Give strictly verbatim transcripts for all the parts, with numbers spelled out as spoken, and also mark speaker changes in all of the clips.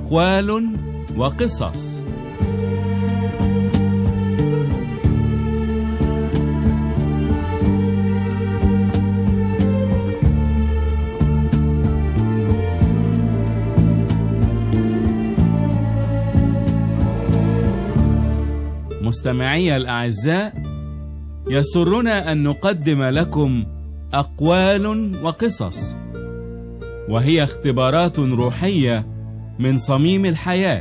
Speaker 1: أقوال وقصص. مستمعي الأعزاء، يسرنا أن نقدم لكم أقوال وقصص، وهي اختبارات روحية من صميم الحياة.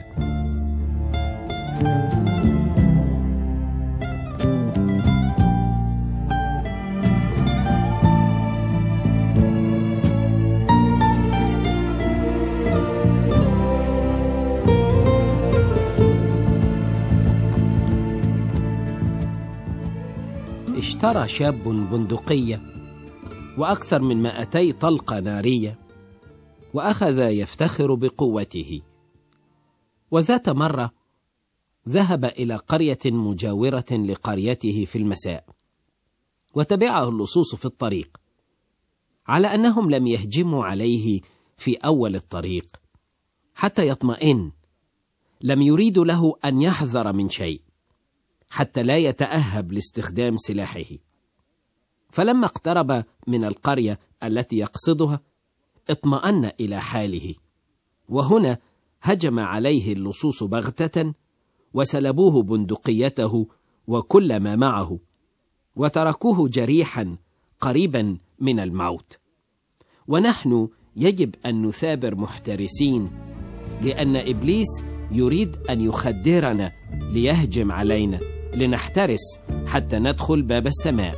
Speaker 2: اشترى شاب بندقية وأكثر من مائتي طلقة نارية، وأخذ يفتخر بقوته. وذات مرة ذهب إلى قرية مجاورة لقريته في المساء، وتبعه اللصوص في الطريق، على أنهم لم يهجموا عليه في أول الطريق حتى يطمئن. لم يريدوا له أن يحذر من شيء حتى لا يتأهب لاستخدام سلاحه. فلما اقترب من القرية التي يقصدها اطمأن إلى حاله، وهنا هجم عليه اللصوص بغتة وسلبوه بندقيته وكل ما معه، وتركوه جريحا قريبا من الموت. ونحن يجب أن نثابر محترسين، لأن إبليس يريد أن يخدرنا ليهجم علينا، لنحترس حتى ندخل باب السماء.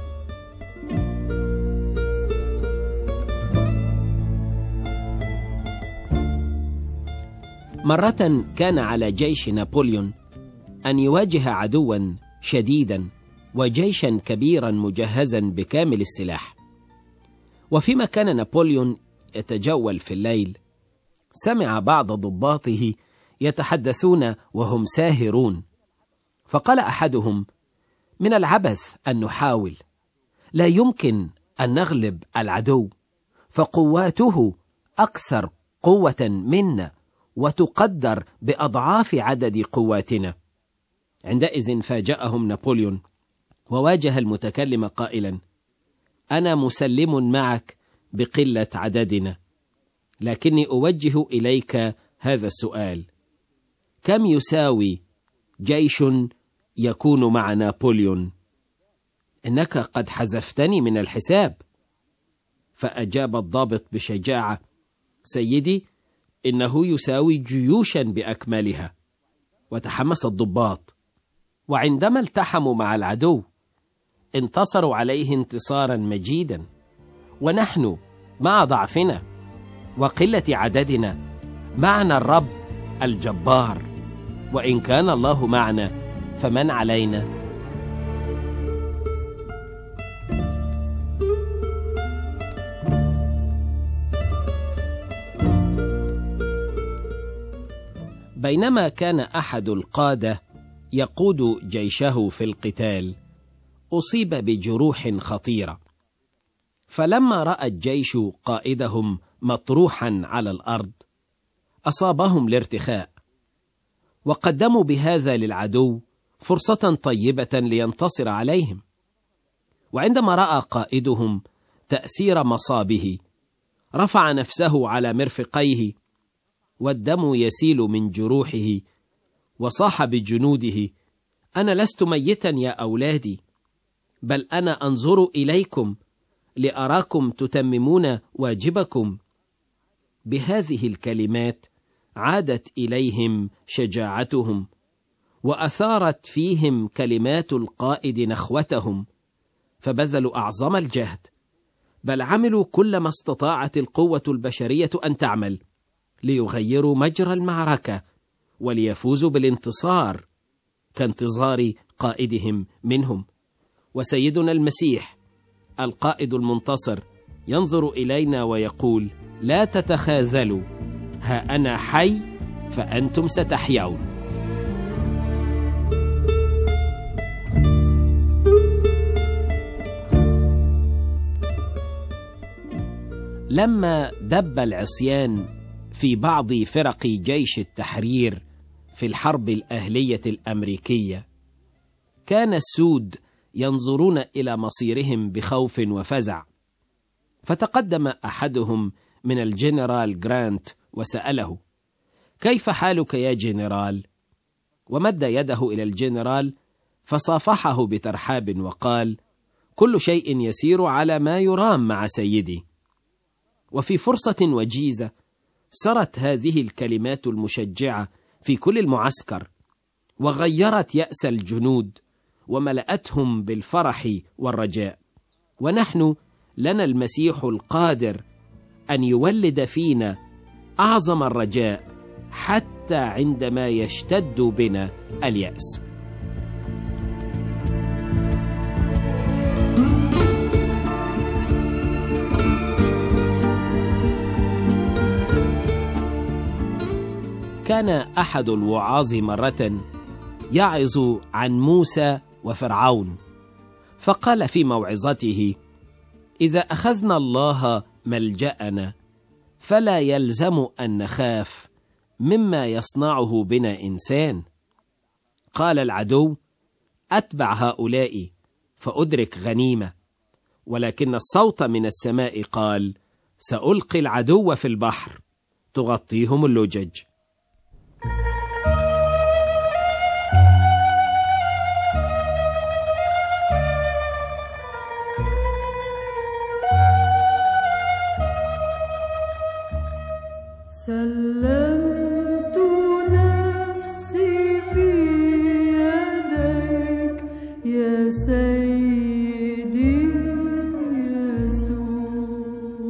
Speaker 2: مرة كان على جيش نابليون أن يواجه عدوا شديدا وجيشا كبيرا مجهزا بكامل السلاح. وفيما كان نابليون يتجول في الليل، سمع بعض ضباطه يتحدثون وهم ساهرون، فقال أحدهم: من العبث أن نحاول، لا يمكن أن نغلب العدو، فقواته أكثر قوة منا وتقدر بأضعاف عدد قواتنا. عندئذ فاجأهم نابليون وواجه المتكلم قائلا: أنا مسلم معك بقلة عددنا، لكني أوجه إليك هذا السؤال: كم يساوي جيش يكون مع نابليون؟ إنك قد حذفتني من الحساب. فأجاب الضابط بشجاعة: سيدي، إنه يساوي جيوشا بأكملها. وتحمس الضباط، وعندما التحموا مع العدو انتصروا عليه انتصارا مجيدا. ونحن مع ضعفنا وقلة عددنا معنا الرب الجبار، وإن كان الله معنا فمن علينا؟ بينما كان أحد القادة يقود جيشه في القتال، أصيب بجروح خطيرة. فلما رأى الجيش قائدهم مطروحا على الأرض أصابهم الارتخاء، وقدموا بهذا للعدو فرصة طيبة لينتصر عليهم. وعندما رأى قائدهم تأثير مصابه رفع نفسه على مرفقيه، والدم يسيل من جروحه، وصاح بجنوده: أنا لست ميتا يا أولادي، بل أنا أنظر إليكم لأراكم تتممون واجبكم. بهذه الكلمات عادت إليهم شجاعتهم، وأثارت فيهم كلمات القائد نخوتهم، فبذلوا أعظم الجهد، بل عملوا كل ما استطاعت القوة البشرية أن تعمل ليغيروا مجرى المعركة وليفوزوا بالانتصار كانتظار قائدهم منهم. وسيدنا المسيح القائد المنتصر ينظر إلينا ويقول: لا تتخاذلوا، ها أنا حي فأنتم ستحيون. لما دب العصيان في بعض فرق جيش التحرير في الحرب الأهلية الأمريكية، كان السود ينظرون إلى مصيرهم بخوف وفزع. فتقدم أحدهم من الجنرال جرانت وسأله: كيف حالك يا جنرال؟ ومد يده إلى الجنرال فصافحه بترحاب وقال: كل شيء يسير على ما يرام مع سيدي. وفي فرصة وجيزة سرت هذه الكلمات المشجعة في كل المعسكر، وغيرت يأس الجنود وملأتهم بالفرح والرجاء. ونحن لنا المسيح القادر أن يولد فينا أعظم الرجاء حتى عندما يشتد بنا اليأس. كان أحد الوعاظ مرة يعظ عن موسى وفرعون، فقال في موعظته: إذا أخذنا الله ملجأنا فلا يلزم أن نخاف مما يصنعه بنا إنسان. قال العدو: أتبع هؤلاء فأدرك غنيمة، ولكن الصوت من السماء قال: سألقي العدو في البحر تغطيهم اللجج.
Speaker 3: سلمت نفسي في يديك يا سيدي يسوع،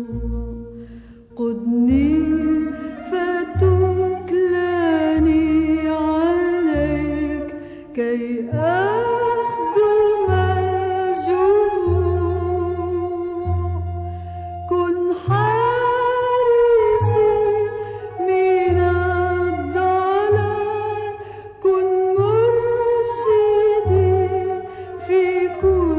Speaker 3: قدني فتكلني عليك كي أخدم الجموع. كن حارسي من الضلال، كن مرشدي في كل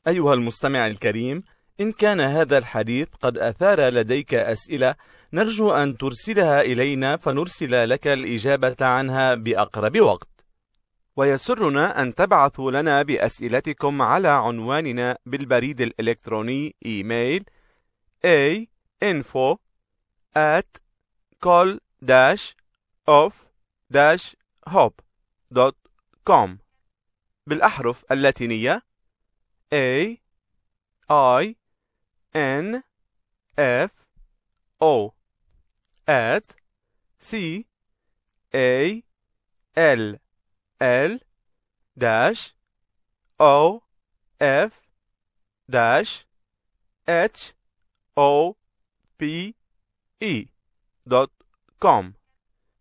Speaker 4: أيها المستمع الكريم، إن كان هذا الحديث قد أثار لديك أسئلة، نرجو أن ترسلها إلينا فنرسل لك الإجابة عنها بأقرب وقت. ويسرنا أن تبعثوا لنا بأسئلتكم على عنواننا بالبريد الإلكتروني إيميل a info at col dash of dash hope دوت كوم بالأحرف اللاتينية A I N F O at C A L L dash O F dash H O P E دوت كوم.